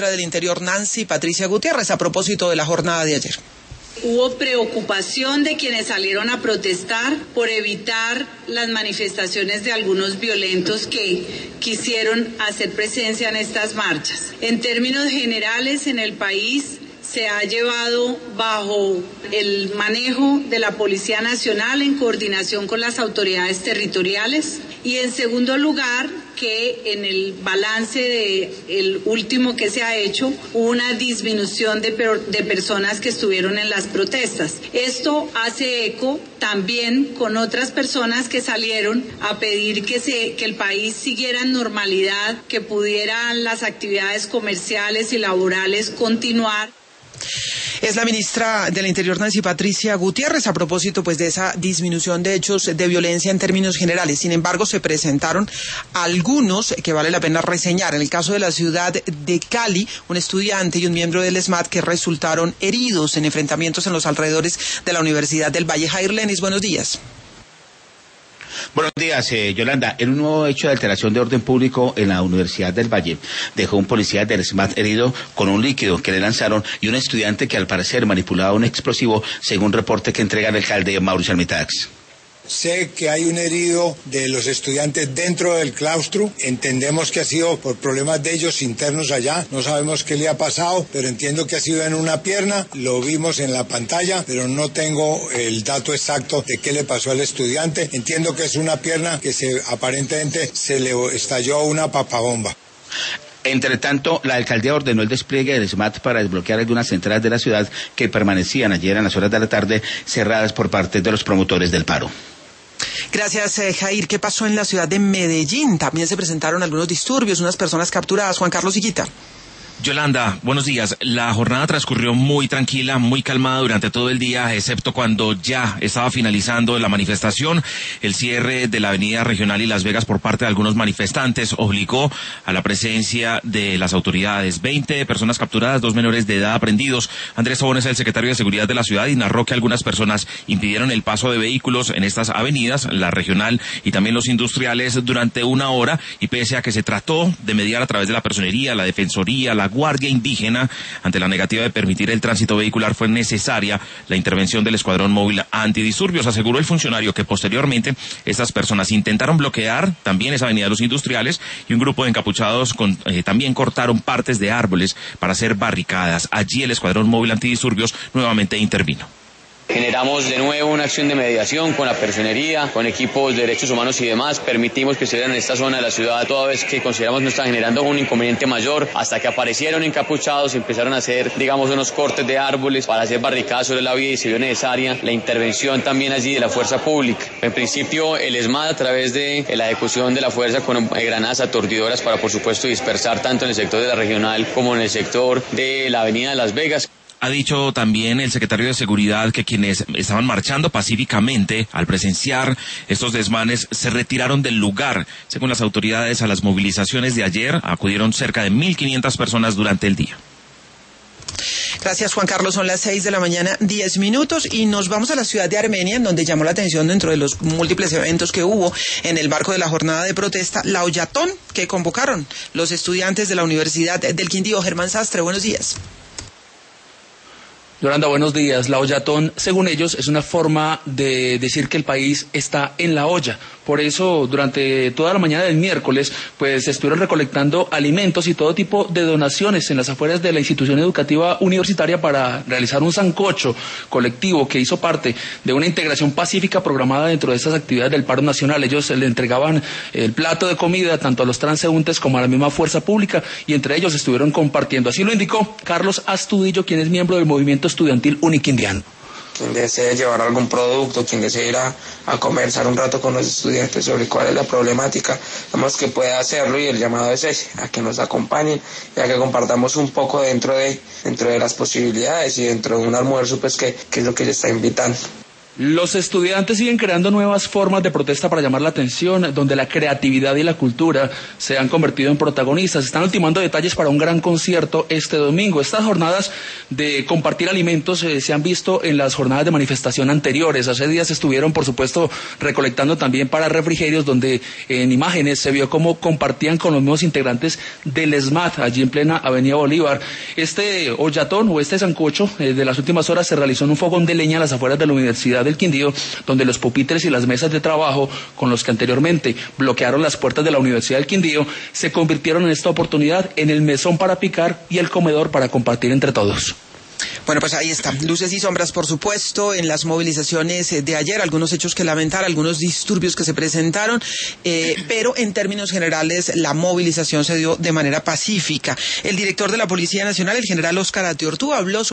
ministra del Interior, Nancy Patricia Gutiérrez, a propósito de la jornada de ayer. Hubo preocupación de quienes salieron a protestar por evitar las manifestaciones de algunos violentos que quisieron hacer presencia en estas marchas. En términos generales, en el país se ha llevado bajo el manejo de la Policía Nacional en coordinación con las autoridades territoriales, y en segundo lugar, que en el balance el último que se ha hecho, hubo una disminución de personas que estuvieron en las protestas. Esto hace eco también con otras personas que salieron a pedir que el país siguiera en normalidad, que pudieran las actividades comerciales y laborales continuar. Es la ministra del Interior, Nancy Patricia Gutiérrez, a propósito pues de esa disminución de hechos de violencia en términos generales. Sin embargo, se presentaron algunos que vale la pena reseñar. En el caso de la ciudad de Cali, un estudiante y un miembro del ESMAD que resultaron heridos en enfrentamientos en los alrededores de la Universidad del Valle. Jair Lenis, buenos días. Buenos días, Yolanda. En un nuevo hecho de alteración de orden público en la Universidad del Valle, dejó un policía del SMAT herido con un líquido que le lanzaron y un estudiante que al parecer manipulaba un explosivo, según reporte que entrega el alcalde Mauricio Armitax. Sé que hay un herido de los estudiantes dentro del claustro. Entendemos que ha sido por problemas de ellos internos allá. No sabemos qué le ha pasado, pero entiendo que ha sido en una pierna. Lo vimos en la pantalla, pero no tengo el dato exacto de qué le pasó al estudiante. Entiendo que es una pierna que aparentemente se le estalló una papabomba. Entre tanto, la alcaldía ordenó el despliegue del SMAT para desbloquear algunas entradas de la ciudad que permanecían ayer en las horas de la tarde cerradas por parte de los promotores del paro. Gracias, Jair. ¿Qué pasó en la ciudad de Medellín? También se presentaron algunos disturbios, unas personas capturadas. Juan Carlos Higuita. Yolanda, buenos días. La jornada transcurrió muy tranquila, muy calmada durante todo el día, excepto cuando ya estaba finalizando la manifestación. El cierre de la avenida regional y Las Vegas por parte de algunos manifestantes obligó a la presencia de las autoridades. 20 personas capturadas, 2 menores de edad aprendidos. Andrés Sobón es el secretario de Seguridad de la ciudad y narró que algunas personas impidieron el paso de vehículos en estas avenidas, la regional y también los industriales, durante 1 hora, y pese a que se trató de mediar a través de la personería, la defensoría, la Guardia Indígena, ante la negativa de permitir el tránsito vehicular, fue necesaria la intervención del Escuadrón Móvil Antidisturbios. Aseguró el funcionario que posteriormente estas personas intentaron bloquear también esa avenida de los industriales y un grupo de encapuchados también cortaron partes de árboles para hacer barricadas. Allí el Escuadrón Móvil Antidisturbios nuevamente intervino. Generamos de nuevo una acción de mediación con la personería, con equipos de derechos humanos y demás. Permitimos que estuvieran en esta zona de la ciudad toda vez que consideramos no están generando un inconveniente mayor, hasta que aparecieron encapuchados y empezaron a hacer, unos cortes de árboles para hacer barricadas sobre la vía, y se vio necesaria la intervención también allí de la fuerza pública. En principio, el ESMAD, a través de la ejecución de la fuerza con granadas aturdidoras para, por supuesto, dispersar tanto en el sector de la regional como en el sector de la avenida de Las Vegas. Ha dicho también el secretario de Seguridad que quienes estaban marchando pacíficamente al presenciar estos desmanes se retiraron del lugar. Según las autoridades, a las movilizaciones de ayer acudieron cerca de 1.500 personas durante el día. Gracias, Juan Carlos. Son las 6 de la mañana, 10 minutos, y nos vamos a la ciudad de Armenia, en donde llamó la atención, dentro de los múltiples eventos que hubo en el marco de la jornada de protesta, la Ollatón que convocaron los estudiantes de la Universidad del Quindío. Germán Sastre, buenos días. Yolanda, buenos días. La ollatón, según ellos, es una forma de decir que el país está en la olla. Por eso, durante toda la mañana del miércoles, pues estuvieron recolectando alimentos y todo tipo de donaciones en las afueras de la institución educativa universitaria para realizar un sancocho colectivo que hizo parte de una integración pacífica programada dentro de estas actividades del paro nacional. Ellos le entregaban el plato de comida tanto a los transeúntes como a la misma fuerza pública, y entre ellos estuvieron compartiendo. Así lo indicó Carlos Astudillo, quien es miembro del movimiento estudiantil uniquindiano. Quien desee llevar algún producto, quien desee ir a conversar un rato con los estudiantes sobre cuál es la problemática, vemos que puede hacerlo, y el llamado es ese, a que nos acompañen y a que compartamos un poco dentro de las posibilidades y dentro de un almuerzo, pues que es lo que ella está invitando. Los estudiantes siguen creando nuevas formas de protesta para llamar la atención, donde la creatividad y la cultura se han convertido en protagonistas. Están ultimando detalles para un gran concierto este domingo. Estas jornadas de compartir alimentos se han visto en las jornadas de manifestación anteriores. Hace días estuvieron, por supuesto, recolectando también para refrigerios, donde en imágenes se vio cómo compartían con los nuevos integrantes del SMAT, allí en plena Avenida Bolívar. Este ollatón o este sancocho de las últimas horas se realizó en un fogón de leña a las afueras de la Universidad del Quindío, donde los pupitres y las mesas de trabajo con los que anteriormente bloquearon las puertas de la Universidad del Quindío se convirtieron en esta oportunidad en el mesón para picar y el comedor para compartir entre todos. Bueno, pues ahí está. Luces y sombras, por supuesto, en las movilizaciones de ayer, algunos hechos que lamentar, algunos disturbios que se presentaron, pero en términos generales la movilización se dio de manera pacífica. El director de la Policía Nacional, el general Óscar Atiortúa, habló